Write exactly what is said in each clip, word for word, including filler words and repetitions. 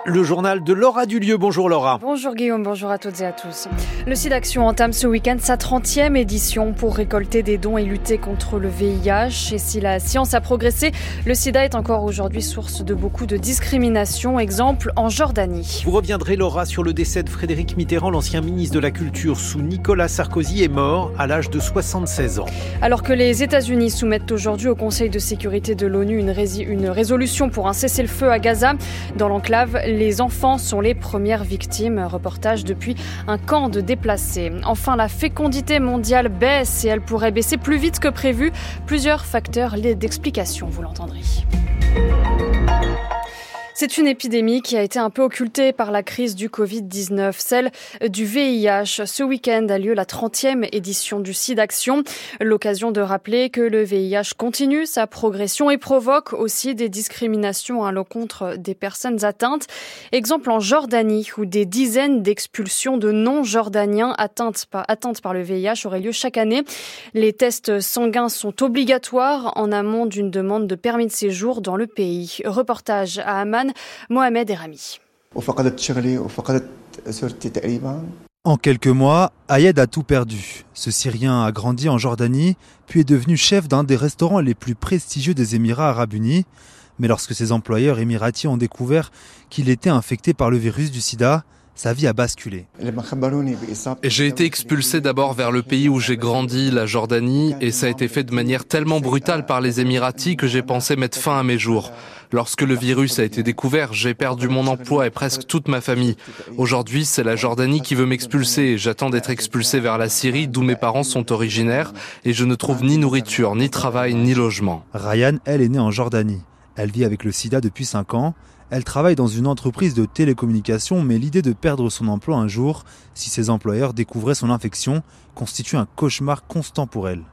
Le journal de Laura Dulieu. Bonjour Laura. Bonjour Guillaume, bonjour à toutes et à tous. Le SIDAction entame ce week-end sa trentième édition pour récolter des dons et lutter contre le V I H. Et si la science a progressé, le sida est encore aujourd'hui source de beaucoup de discrimination. Exemple en Jordanie. Vous reviendrez Laura sur le décès de Frédéric Mitterrand, l'ancien ministre de la Culture sous Nicolas Sarkozy est mort à l'âge de soixante-seize ans. Alors que les États-Unis soumettent aujourd'hui au Conseil de sécurité de l'ONU une, rés- une résolution pour un cessez-le-feu à Gaza, dans l'enclave, les enfants sont les premières victimes. Reportage depuis un camp de déplacés. Enfin, la fécondité mondiale baisse et elle pourrait baisser plus vite que prévu. Plusieurs facteurs d'explication, vous l'entendrez. C'est une épidémie qui a été un peu occultée par la crise du covid dix-neuf, celle du V I H. Ce week-end a lieu la trentième édition du SIDAction. L'occasion de rappeler que le V I H continue sa progression et provoque aussi des discriminations à l'encontre des personnes atteintes. Exemple en Jordanie, où des dizaines d'expulsions de non-jordaniens atteintes par, atteintes par le V I H auraient lieu chaque année. Les tests sanguins sont obligatoires en amont d'une demande de permis de séjour dans le pays. Reportage à Amman, Mohamed Erami. En quelques mois, Ayed a tout perdu. Ce Syrien a grandi en Jordanie, puis est devenu chef d'un des restaurants les plus prestigieux des Émirats arabes unis. Mais lorsque ses employeurs émiratis ont découvert qu'il était infecté par le virus du sida, sa vie a basculé. J'ai été expulsé d'abord vers le pays où j'ai grandi, la Jordanie, et ça a été fait de manière tellement brutale par les Émiratis que j'ai pensé mettre fin à mes jours. Lorsque le virus a été découvert, j'ai perdu mon emploi et presque toute ma famille. Aujourd'hui, c'est la Jordanie qui veut m'expulser et j'attends d'être expulsé vers la Syrie, d'où mes parents sont originaires, et je ne trouve ni nourriture, ni travail, ni logement. Ryan, elle, est née en Jordanie. Elle vit avec le sida depuis cinq ans. Elle travaille dans une entreprise de télécommunications, mais l'idée de perdre son emploi un jour, si ses employeurs découvraient son infection, constitue un cauchemar constant pour elle.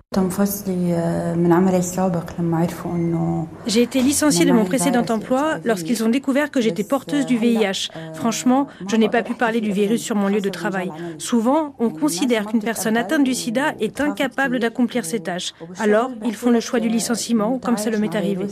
J'ai été licenciée de mon précédent emploi lorsqu'ils ont découvert que j'étais porteuse du V I H. Franchement, je n'ai pas pu parler du virus sur mon lieu de travail. Souvent, on considère qu'une personne atteinte du sida est incapable d'accomplir ses tâches. Alors, ils font le choix du licenciement, comme ça le m'est arrivé.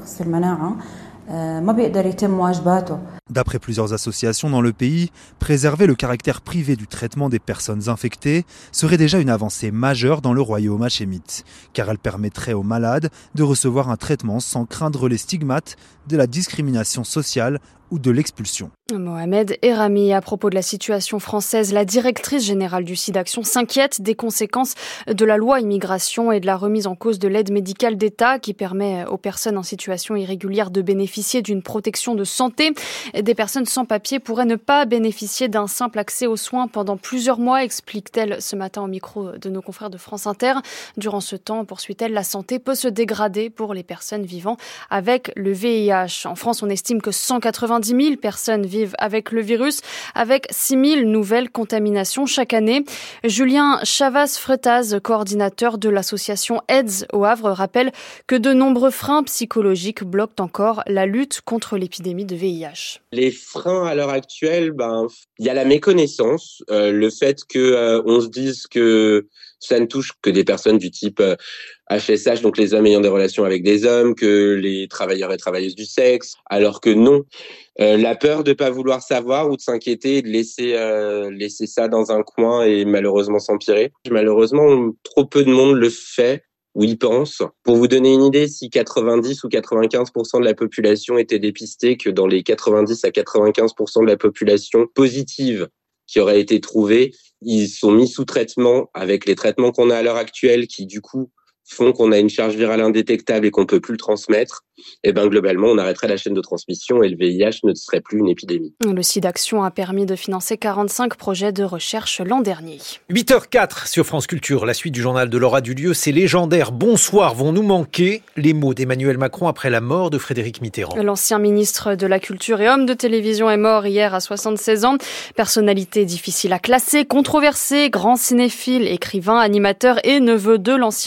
D'après plusieurs associations dans le pays, préserver le caractère privé du traitement des personnes infectées serait déjà une avancée majeure dans le royaume hachémite, car elle permettrait aux malades de recevoir un traitement sans craindre les stigmates de la discrimination sociale ou de l'expulsion. Mohamed Erami, à propos de la situation française, la directrice générale du SIDAction s'inquiète des conséquences de la loi immigration et de la remise en cause de l'aide médicale d'État qui permet aux personnes en situation irrégulière de bénéficier d'une protection de santé. Des personnes sans papier pourraient ne pas bénéficier d'un simple accès aux soins pendant plusieurs mois, explique-t-elle ce matin au micro de nos confrères de France Inter. Durant ce temps, poursuit-elle, la santé peut se dégrader pour les personnes vivant avec le V I H. En France, on estime que cent quatre-vingt-dix mille personnes vivent avec le virus, avec six mille nouvelles contaminations chaque année. Julien Chavas-Fretaz, coordinateur de l'association AIDS au Havre, rappelle que de nombreux freins psychologiques bloquent encore la lutte contre l'épidémie de V I H. Les freins à l'heure actuelle, ben, il y a la méconnaissance, euh, le fait que euh, on se dise que ça ne touche que des personnes du type euh, H S H, donc les hommes ayant des relations avec des hommes, que les travailleurs et travailleuses du sexe, alors que non. Euh, la peur de ne pas vouloir savoir ou de s'inquiéter et de laisser euh, laisser ça dans un coin et malheureusement s'empirer. Malheureusement, trop peu de monde le fait ou y pense. Pour vous donner une idée, si quatre-vingt-dix ou quatre-vingt-quinze pour cent de la population était dépistée, que dans les quatre-vingt-dix à quatre-vingt-quinze pour cent de la population positive qui aurait été trouvée, ils sont mis sous traitement avec les traitements qu'on a à l'heure actuelle qui, du coup, font qu'on a une charge virale indétectable et qu'on peut plus le transmettre, et ben globalement, on arrêterait la chaîne de transmission et le V I H ne serait plus une épidémie. Le SIDAction a permis de financer quarante-cinq projets de recherche l'an dernier. huit heures quatre sur France Culture, la suite du journal de Laura Dulieu, ces légendaires bonsoirs vont nous manquer. Les mots d'Emmanuel Macron après la mort de Frédéric Mitterrand. L'ancien ministre de la Culture et homme de télévision est mort hier à soixante-seize ans. Personnalité difficile à classer, controversée, grand cinéphile, écrivain, animateur et neveu de l'ancien président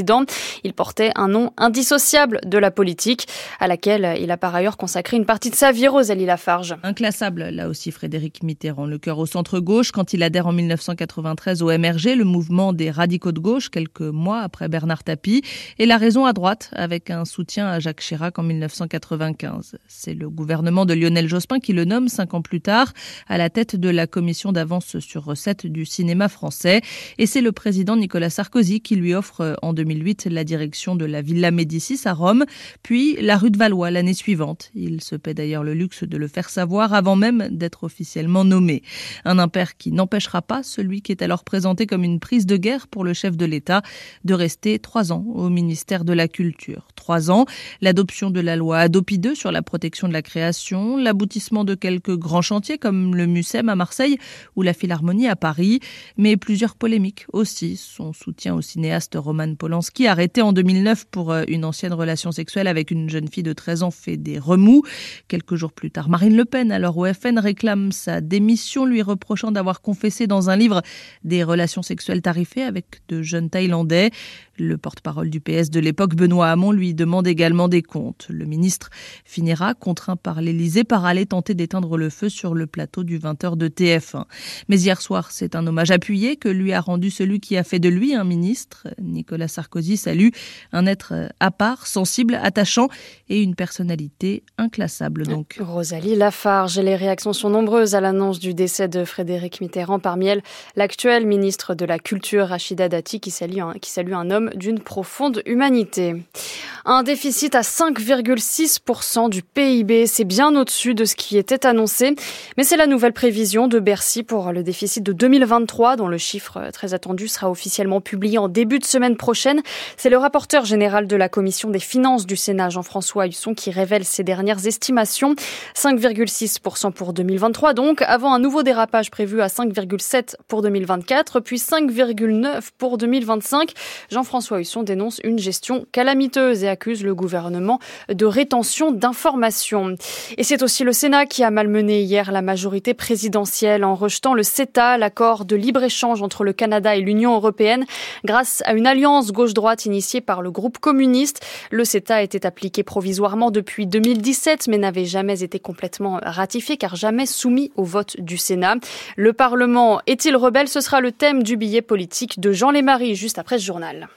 président. Il portait un nom indissociable de la politique, à laquelle il a par ailleurs consacré une partie de sa vie, Rosalie Lafarge. Inclassable, là aussi, Frédéric Mitterrand, le cœur au centre-gauche, quand il adhère en mille neuf cent quatre-vingt-treize au M R G, le mouvement des radicaux de gauche, quelques mois après Bernard Tapie, et la raison à droite, avec un soutien à Jacques Chirac en mille neuf cent quatre-vingt-quinze. C'est le gouvernement de Lionel Jospin qui le nomme, cinq ans plus tard, à la tête de la commission d'avance sur recettes du cinéma français. Et c'est le président Nicolas Sarkozy qui lui offre en deux mille huit la direction de la Villa Médicis à Rome, puis la rue de Valois l'année suivante. Il se paie d'ailleurs le luxe de le faire savoir avant même d'être officiellement nommé. Un impair qui n'empêchera pas celui qui est alors présenté comme une prise de guerre pour le chef de l'État de rester trois ans au ministère de la Culture. Trois ans, l'adoption de la loi Hadopi deux sur la protection de la création, l'aboutissement de quelques grands chantiers comme le Mucem à Marseille ou la Philharmonie à Paris, mais plusieurs polémiques aussi. Son soutien au cinéaste Roman Polanski, arrêté en deux mille neuf pour une ancienne relation sexuelle avec une jeune fille de treize ans, fait des remous. Quelques jours plus tard, Marine Le Pen, alors au F N, réclame sa démission, lui reprochant d'avoir confessé dans un livre des relations sexuelles tarifées avec de jeunes Thaïlandais. Le porte-parole du P S de l'époque, Benoît Hamon, lui demande également des comptes. Le ministre finira, contraint par l'Élysée, par aller tenter d'éteindre le feu sur le plateau du vingt heures de T F un. Mais hier soir, c'est un hommage appuyé que lui a rendu celui qui a fait de lui un ministre. Nicolas Sarkozy salue un être à part, sensible, attachant et une personnalité inclassable. Donc. Rosalie Lafarge. Les réactions sont nombreuses à l'annonce du décès de Frédéric Mitterrand. Parmi elles, l'actuel ministre de la Culture, Rachida Dati, qui salue un, qui salue un homme d'une profonde humanité. Un déficit à cinq virgule six pour cent du P I B, c'est bien au-dessus de ce qui était annoncé. Mais c'est la nouvelle prévision de Bercy pour le déficit de deux mille vingt-trois, dont le chiffre très attendu sera officiellement publié en début de semaine prochaine. C'est le rapporteur général de la Commission des finances du Sénat, Jean-François Husson, qui révèle ces dernières estimations. cinq virgule six pour cent pour deux mille vingt-trois, donc, avant un nouveau dérapage prévu à cinq virgule sept pour cent pour deux mille vingt-quatre, puis cinq virgule neuf pour cent pour deux mille vingt-cinq. Jean-François Husson dénonce une gestion calamiteuse et accuse le gouvernement de rétention d'informations. Et c'est aussi le Sénat qui a malmené hier la majorité présidentielle en rejetant le CETA, l'accord de libre-échange entre le Canada et l'Union européenne, grâce à une alliance gauche-droite initiée par le groupe communiste. Le CETA était appliqué provisoirement depuis deux mille dix-sept, mais n'avait jamais été complètement ratifié, car jamais soumis au vote du Sénat. Le Parlement est-il rebelle? Ce sera le thème du billet politique de Jean Lémarie, juste après ce journal.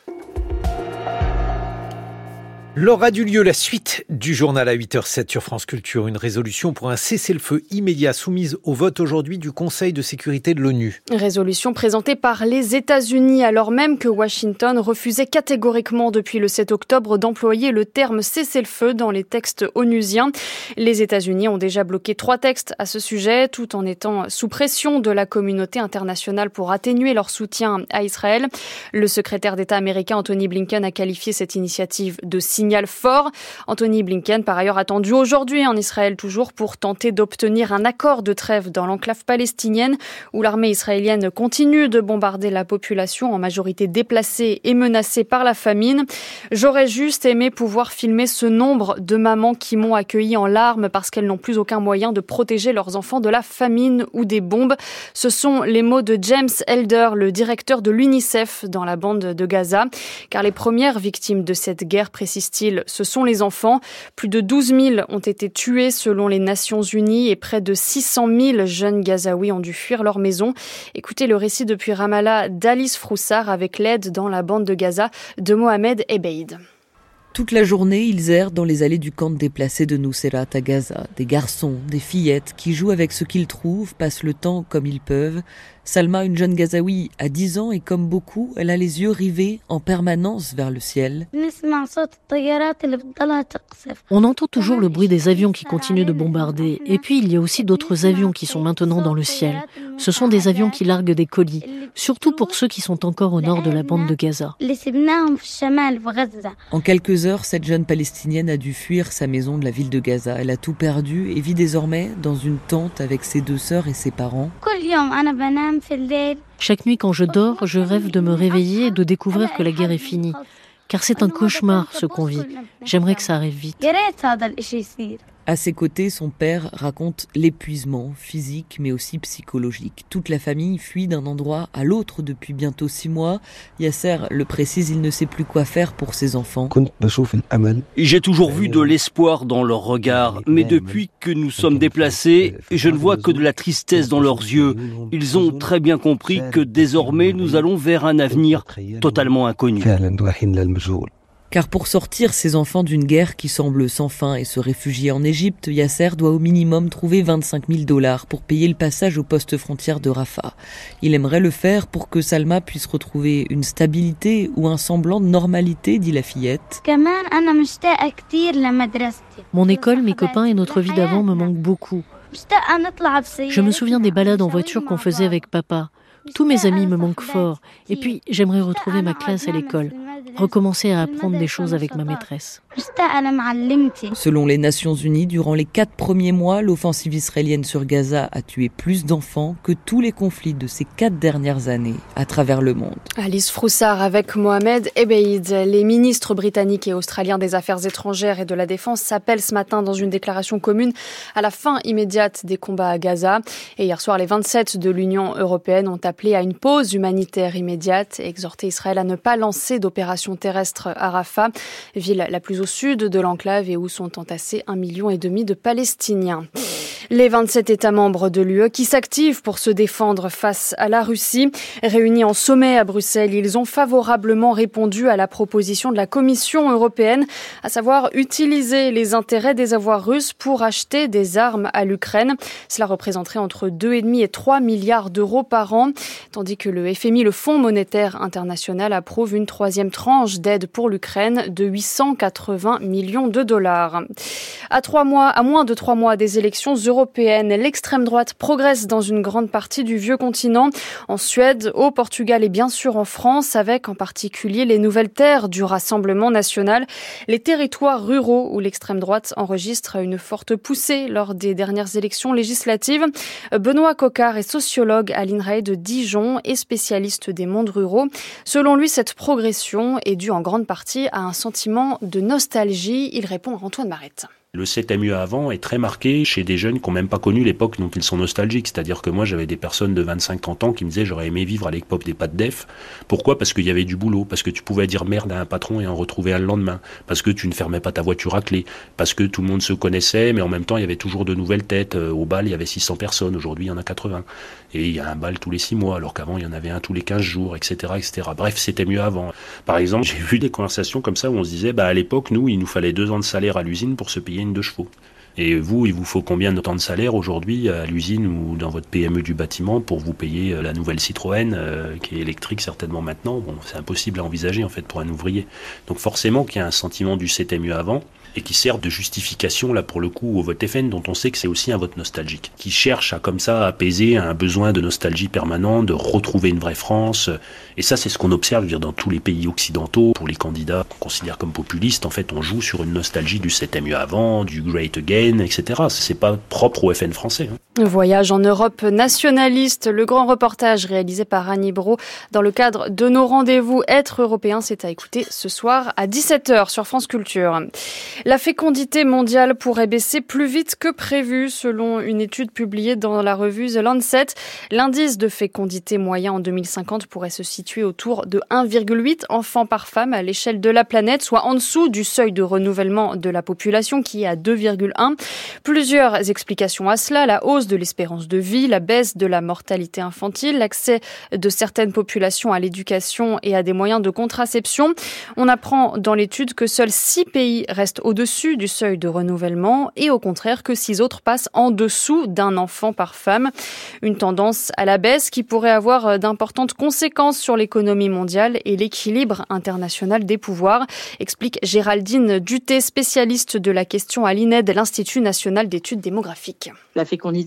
Lors a du lieu la suite du journal à huit heures zéro sept sur France Culture. Une résolution pour un cessez-le-feu immédiat soumise au vote aujourd'hui du Conseil de sécurité de l'ONU. Résolution présentée par les États-Unis alors même que Washington refusait catégoriquement depuis le sept octobre d'employer le terme cessez-le-feu dans les textes onusiens. Les États-Unis ont déjà bloqué trois textes à ce sujet, tout en étant sous pression de la communauté internationale pour atténuer leur soutien à Israël. Le secrétaire d'État américain Anthony Blinken a qualifié cette initiative de signal fort. Anthony Blinken, par ailleurs, attendu aujourd'hui en Israël toujours pour tenter d'obtenir un accord de trêve dans l'enclave palestinienne où l'armée israélienne continue de bombarder la population en majorité déplacée et menacée par la famine. J'aurais juste aimé pouvoir filmer ce nombre de mamans qui m'ont accueilli en larmes parce qu'elles n'ont plus aucun moyen de protéger leurs enfants de la famine ou des bombes. Ce sont les mots de James Elder, le directeur de l'UNICEF dans la bande de Gaza. Car les premières victimes de cette guerre, précise-t-il, ce sont les enfants. Plus de douze mille ont été tués selon les Nations Unies et près de six cent mille jeunes Gazaouis ont dû fuir leur maison. Écoutez le récit depuis Ramallah d'Alice Froussard avec l'aide dans la bande de Gaza de Mohamed Ebeid. Toute la journée, ils errent dans les allées du camp de déplacés de Nuseirat à Gaza. Des garçons, des fillettes qui jouent avec ce qu'ils trouvent, passent le temps comme ils peuvent. Salma, une jeune Gazaoui, a dix ans et comme beaucoup, elle a les yeux rivés en permanence vers le ciel. On entend toujours le bruit des avions qui continuent de bombarder. Et puis il y a aussi d'autres avions qui sont maintenant dans le ciel. Ce sont des avions qui larguent des colis, surtout pour ceux qui sont encore au nord de la bande de Gaza. En quelques heures, cette jeune Palestinienne a dû fuir sa maison de la ville de Gaza. Elle a tout perdu et vit désormais dans une tente avec ses deux sœurs et ses parents. Chaque nuit quand je dors, je rêve de me réveiller et de découvrir que la guerre est finie. Car c'est un cauchemar ce qu'on vit. J'aimerais que ça arrive vite. À ses côtés, son père raconte l'épuisement physique mais aussi psychologique. Toute la famille fuit d'un endroit à l'autre depuis bientôt six mois. Yasser le précise, il ne sait plus quoi faire pour ses enfants. J'ai toujours vu de l'espoir dans leurs regards, mais depuis que nous sommes déplacés, je ne vois que de la tristesse dans leurs yeux. Ils ont très bien compris que désormais nous allons vers un avenir totalement inconnu. Car pour sortir ses enfants d'une guerre qui semble sans fin et se réfugier en Égypte, Yasser doit au minimum trouver vingt-cinq mille dollars pour payer le passage au poste frontière de Rafah. Il aimerait le faire pour que Salma puisse retrouver une stabilité ou un semblant de normalité, dit la fillette. Mon école, mes copains et notre vie d'avant me manquent beaucoup. Je me souviens des balades en voiture qu'on faisait avec papa. Tous mes amis me manquent fort. Et puis, j'aimerais retrouver ma classe à l'école. Recommencer à apprendre des choses avec ma maîtresse. Selon les Nations Unies, durant les quatre premiers mois, l'offensive israélienne sur Gaza a tué plus d'enfants que tous les conflits de ces quatre dernières années à travers le monde. Alice Froussard avec Mohamed Ebeid. Les ministres britanniques et australiens des Affaires étrangères et de la Défense s'appellent ce matin dans une déclaration commune à la fin immédiate des combats à Gaza. Et hier soir, les vingt-sept de l'Union européenne ont appelé à une pause humanitaire immédiate et exhorté Israël à ne pas lancer d'opération terrestre à Rafah, ville la plus au sud de l'enclave et où sont entassés un million et demi de Palestiniens. Les vingt-sept États membres de l'U E qui s'activent pour se défendre face à la Russie. Réunis en sommet à Bruxelles, ils ont favorablement répondu à la proposition de la Commission européenne, à savoir utiliser les intérêts des avoirs russes pour acheter des armes à l'Ukraine. Cela représenterait entre deux virgule cinq et trois milliards d'euros par an, tandis que le F M I, le Fonds monétaire international, approuve une troisième tranche d'aide pour l'Ukraine de huit cent quatre-vingts millions de dollars. À trois mois, à moins de trois mois des élections européennes, l'extrême droite progresse dans une grande partie du vieux continent, en Suède, au Portugal et bien sûr en France, avec en particulier les nouvelles terres du Rassemblement national, les territoires ruraux où l'extrême droite enregistre une forte poussée lors des dernières élections législatives. Benoît Coquart est sociologue à l'I N R A E de Dijon et spécialiste des mondes ruraux. Selon lui, cette progression est due en grande partie à un sentiment de nostalgie. Il répond à Antoine Marette. Le sept M U A avant est très marqué chez des jeunes qui n'ont même pas connu l'époque dont ils sont nostalgiques. C'est-à-dire que moi, j'avais des personnes de vingt-cinq trente ans qui me disaient j'aurais aimé vivre à l'époque des pattes def. Pourquoi ? Parce qu'il y avait du boulot, parce que tu pouvais dire merde à un patron et en retrouver un le lendemain, parce que tu ne fermais pas ta voiture à clé, parce que tout le monde se connaissait, mais en même temps, il y avait toujours de nouvelles têtes. Au bal, il y avait six cents personnes, aujourd'hui, il y en a quatre-vingts. Et il y a un bal tous les six mois, alors qu'avant, il y en avait un tous les quinze jours, et cetera, et cetera. Bref, c'était mieux avant. Par exemple, j'ai vu des conversations comme ça où on se disait, bah, à l'époque, nous, il nous fallait deux ans de salaire à l'usine pour se payer une deux chevaux. Et vous, il vous faut combien de temps de salaire aujourd'hui à l'usine ou dans votre P M E du bâtiment pour vous payer la nouvelle Citroën euh, qui est électrique certainement maintenant ? Bon, c'est impossible à envisager en fait pour un ouvrier. Donc forcément qu'il y a un sentiment du sept M U avant et qui sert de justification là pour le coup au vote F N dont on sait que c'est aussi un vote nostalgique, qui cherche à comme ça apaiser un besoin de nostalgie permanent, de retrouver une vraie France. Et ça c'est ce qu'on observe, je veux dire, dans tous les pays occidentaux. Pour les candidats qu'on considère comme populistes, en fait on joue sur une nostalgie du sept M U avant, du Great Again, et cetera. C'est pas propre au F N français. Hein. Voyage en Europe nationaliste, le grand reportage réalisé par Annie Brault dans le cadre de nos rendez-vous Être européen, c'est à écouter ce soir à dix-sept heures sur France Culture. La fécondité mondiale pourrait baisser plus vite que prévu, selon une étude publiée dans la revue The Lancet. L'indice de fécondité moyen en deux mille cinquante pourrait se situer autour de un virgule huit enfants par femme à l'échelle de la planète, soit en dessous du seuil de renouvellement de la population qui est à deux virgule un. Plusieurs explications à cela, la hausse de l'espérance de vie, la baisse de la mortalité infantile, l'accès de certaines populations à l'éducation et à des moyens de contraception. On apprend dans l'étude que seuls six pays restent au-dessus du seuil de renouvellement et au contraire que six autres passent en dessous d'un enfant par femme. Une tendance à la baisse qui pourrait avoir d'importantes conséquences sur l'économie mondiale et l'équilibre international des pouvoirs, explique Géraldine Duté, spécialiste de la question à l'I N E D, l'Institut national d'études démographiques. La fécondité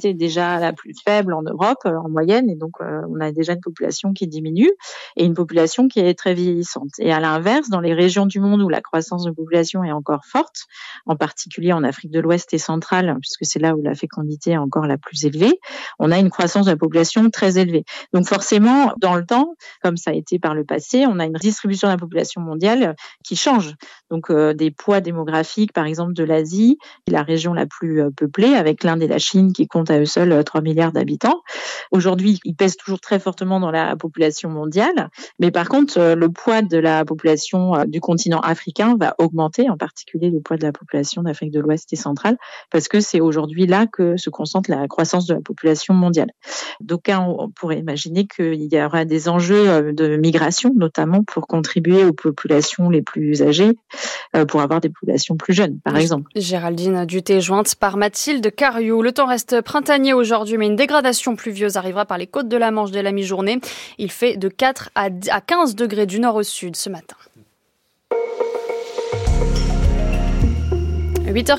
natalité est déjà la plus faible en Europe, euh, en moyenne, et donc euh, on a déjà une population qui diminue et une population qui est très vieillissante. Et à l'inverse, dans les régions du monde où la croissance de population est encore forte, en particulier en Afrique de l'Ouest et centrale, puisque c'est là où la fécondité est encore la plus élevée, on a une croissance de la population très élevée. Donc forcément, dans le temps, comme ça a été par le passé, on a une distribution de la population mondiale qui change. Donc euh, des poids démographiques, par exemple de l'Asie, la région la plus euh, peuplée, avec l'Inde et la Chine qui comptent à eux seuls euh, trois milliards d'habitants. Aujourd'hui, ils pèsent toujours très fortement dans la population mondiale, mais par contre, euh, le poids de la population euh, du continent africain va augmenter, en particulier le poids de la population d'Afrique de l'Ouest et centrale, parce que c'est aujourd'hui là que se concentre la croissance de la population mondiale. D'aucuns on pourrait imaginer qu'il y aura des enjeux de migration, notamment pour contribuer aux populations les plus âgées, pour avoir des populations plus jeunes, par exemple. Géraldine Duthé, jointe par Mathilde Cariou. Le temps reste printanier aujourd'hui, mais une dégradation pluvieuse arrivera par les côtes de la Manche dès la mi-journée. Il fait de quatre à quinze degrés du nord au sud ce matin. huit heures